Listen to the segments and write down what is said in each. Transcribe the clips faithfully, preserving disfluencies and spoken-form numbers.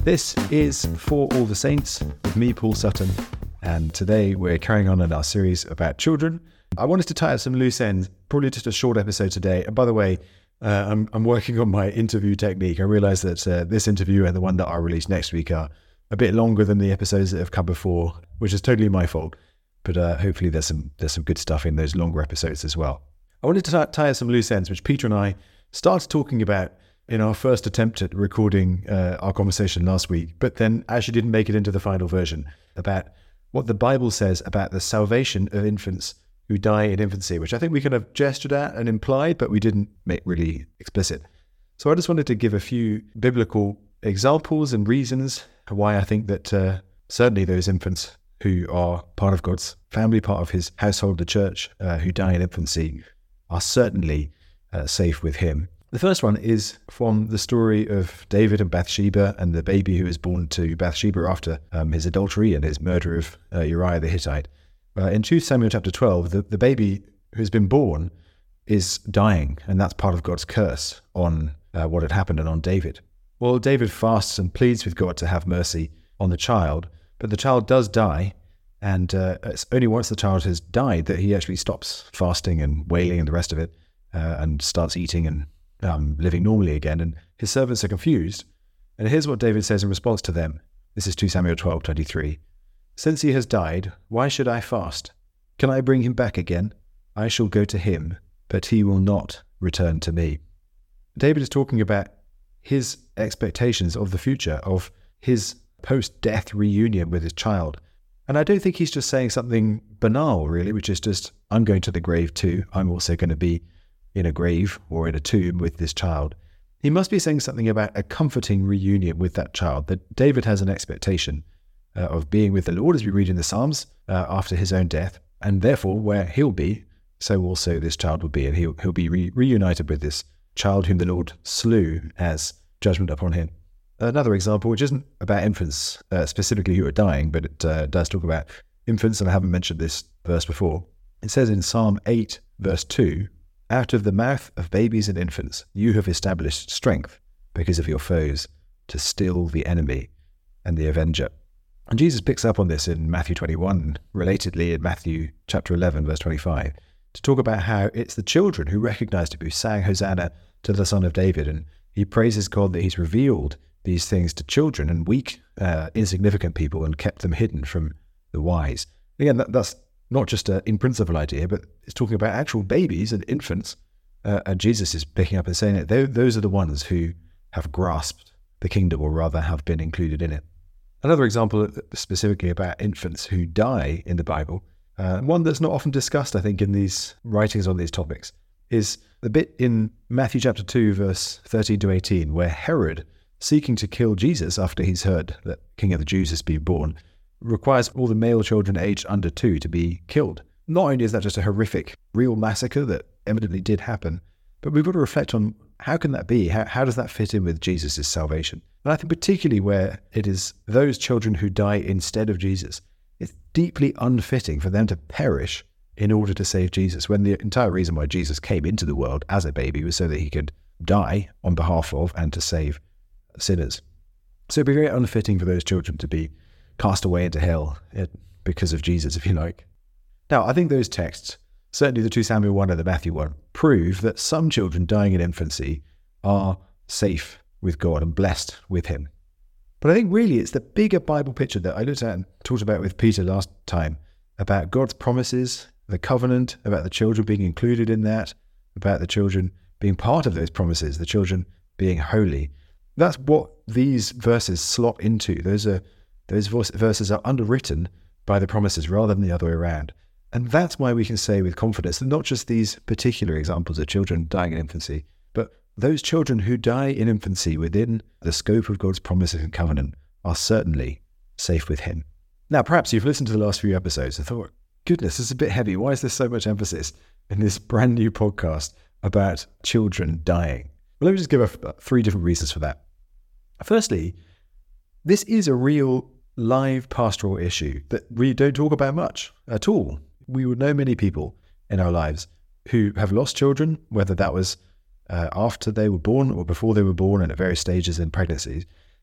This is For All the Saints with me, Paul Sutton, and today we're carrying on in our series about children. I wanted to tie up some loose ends, probably just a short episode today. And by the way, uh, I'm, I'm working on my interview technique. I realise that uh, this interview and the one that I'll release next week are a bit longer than the episodes that have come before, which is totally my fault. But uh, hopefully there's some there's some good stuff in those longer episodes as well. I wanted to tie, tie up some loose ends, which Peter and I started talking about in our first attempt at recording uh, our conversation last week, but then actually didn't make it into the final version, about what the Bible says about the salvation of infants who die in infancy, which I think we kind of gestured at and implied, but we didn't make really explicit. So I just wanted to give a few biblical examples and reasons why I think that uh, certainly those infants who are part of God's family, part of his household, the church, uh, who die in infancy, are certainly uh, safe with him. The first one is from the story of David and Bathsheba and the baby who is born to Bathsheba after um, his adultery and his murder of uh, Uriah the Hittite. Uh, in Second Samuel chapter twelve, the, the baby who's been born is dying, and that's part of God's curse on uh, what had happened and on David. Well, David fasts and pleads with God to have mercy on the child, but the child does die, and uh, it's only once the child has died that he actually stops fasting and wailing and the rest of it, uh, and starts eating and Um, living normally again, and his servants are confused. And here's what David says in response to them. This is Second Samuel twelve twenty-three. Since he has died, why should I fast? Can I bring him back again? I shall go to him, but he will not return to me. David is talking about his expectations of the future, of his post-death reunion with his child. And I don't think he's just saying something banal, really, which is just, I'm going to the grave too. I'm also going to be in a grave or in a tomb with this child. He must be saying something about a comforting reunion with that child, that David has an expectation uh, of being with the Lord, as we read in the Psalms, uh, after his own death, and therefore where he'll be, so also this child will be, and he'll, he'll be re- reunited with this child whom the Lord slew as judgment upon him. Another example, which isn't about infants uh, specifically who are dying, but it uh, does talk about infants, and I haven't mentioned this verse before. It says in Psalm eight, verse two, out of the mouth of babies and infants, you have established strength because of your foes to still the enemy and the avenger. And Jesus picks up on this in Matthew twenty-one, relatedly in Matthew chapter eleven, verse twenty-five, to talk about how it's the children who recognized him, who sang Hosanna to the Son of David. And he praises God that he's revealed these things to children and weak, uh, insignificant people and kept them hidden from the wise. Again, that, that's not just an in-principle idea, but it's talking about actual babies and infants. Uh, and Jesus is picking up and saying that they, those are the ones who have grasped the kingdom, or rather have been included in it. Another example specifically about infants who die in the Bible, uh, one that's not often discussed, I think, in these writings on these topics, is the bit in Matthew chapter two, verse thirteen to eighteen, where Herod, seeking to kill Jesus after he's heard that King of the Jews has been born, requires all the male children aged under two to be killed. Not only is that just a horrific, real massacre that evidently did happen, but we've got to reflect on how can that be? How, how does that fit in with Jesus' salvation? And I think particularly where it is those children who die instead of Jesus, it's deeply unfitting for them to perish in order to save Jesus, when the entire reason why Jesus came into the world as a baby was so that he could die on behalf of and to save sinners. So it'd be very unfitting for those children to be cast away into hell because of Jesus, if you like. Now, I think those texts, certainly the Second Samuel one and the Matthew one, prove that some children dying in infancy are safe with God and blessed with him. But I think really it's the bigger Bible picture that I looked at and talked about with Peter last time, about God's promises, the covenant, about the children being included in that, about the children being part of those promises, the children being holy. That's what these verses slot into. Those are Those verses are underwritten by the promises rather than the other way around. And that's why we can say with confidence that not just these particular examples of children dying in infancy, but those children who die in infancy within the scope of God's promises and covenant are certainly safe with him. Now, perhaps you've listened to the last few episodes and thought, goodness, this is a bit heavy. Why is there so much emphasis in this brand new podcast about children dying? Well, let me just give a, three different reasons for that. Firstly, this is a real live pastoral issue that we don't talk about much at all. We would know many people in our lives who have lost children, whether that was uh, after they were born or before they were born and at various stages in pregnancies.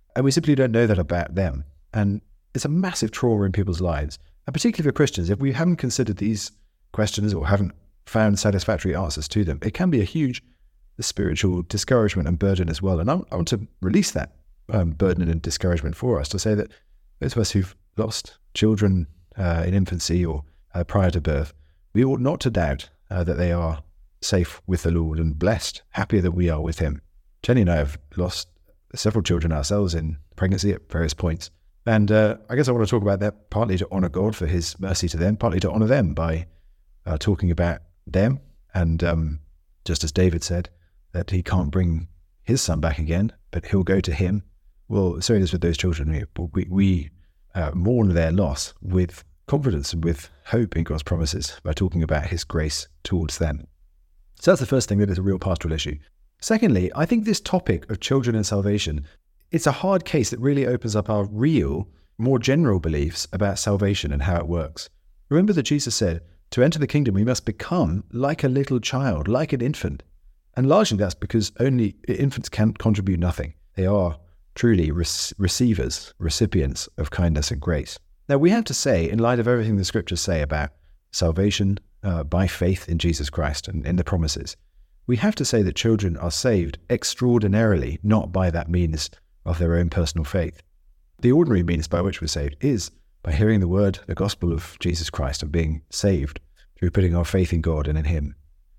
And we simply don't know that about them. And it's a massive trauma in people's lives. And particularly for Christians, if we haven't considered these questions or haven't found satisfactory answers to them, it can be a huge spiritual discouragement and burden as well. And I, I want to release that um, burden and discouragement for us to say that those of us who've lost children uh, in infancy or uh, prior to birth, we ought not to doubt uh, that they are safe with the Lord and blessed, happier that we are with him. Jenny and I have lost several children ourselves in pregnancy at various points. And uh, I guess I want to talk about that partly to honor God for his mercy to them, partly to honor them by uh, talking about them. And um, just as David said, that he can't bring his son back again, but he'll go to him. Well, so it is with those children. We, we uh, mourn their loss with confidence and with hope in God's promises by talking about his grace towards them. So that's the first thing, that is a real pastoral issue. Secondly, I think this topic of children and salvation, it's a hard case that really opens up our real, more general beliefs about salvation and how it works. Remember that Jesus said, to enter the kingdom, we must become like a little child, like an infant. And largely that's because only infants can contribute nothing. They are truly re- receivers, recipients of kindness and grace. Now, we have to say, in light of everything the scriptures say about salvation uh, by faith in Jesus Christ and in the promises, we have to say that children are saved extraordinarily, not by that means of their own personal faith. The ordinary means by which we're saved is by hearing the word, the gospel of Jesus Christ, and being saved through putting our faith in God and in him.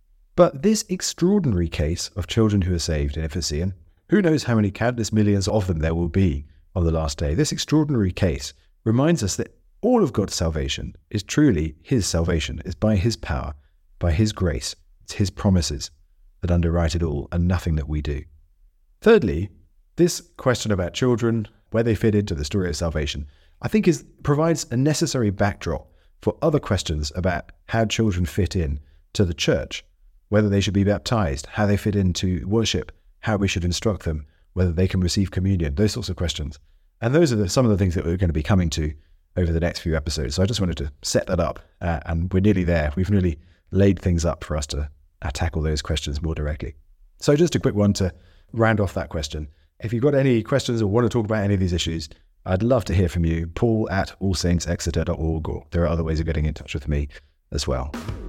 But this extraordinary case of children who are saved in infancy, and who knows how many countless millions of them there will be on the last day, this extraordinary case reminds us that all of God's salvation is truly his salvation, is by his power, by his grace. It's his promises that underwrite it all, and nothing that we do. Thirdly, this question about children, where they fit into the story of salvation, I think is provides a necessary backdrop for other questions about how children fit in to the church, whether they should be baptized, how they fit into worship, how we should instruct them, whether they can receive communion, those sorts of questions. And those are the, some of the things that we're going to be coming to over the next few episodes. So I just wanted to set that up, uh, and we're nearly there. We've nearly laid things up for us to uh, tackle those questions more directly. So just a quick one to round off that question. If you've got any questions or want to talk about any of these issues, I'd love to hear from you. Paul at all saints exeter dot org, or there are other ways of getting in touch with me as well.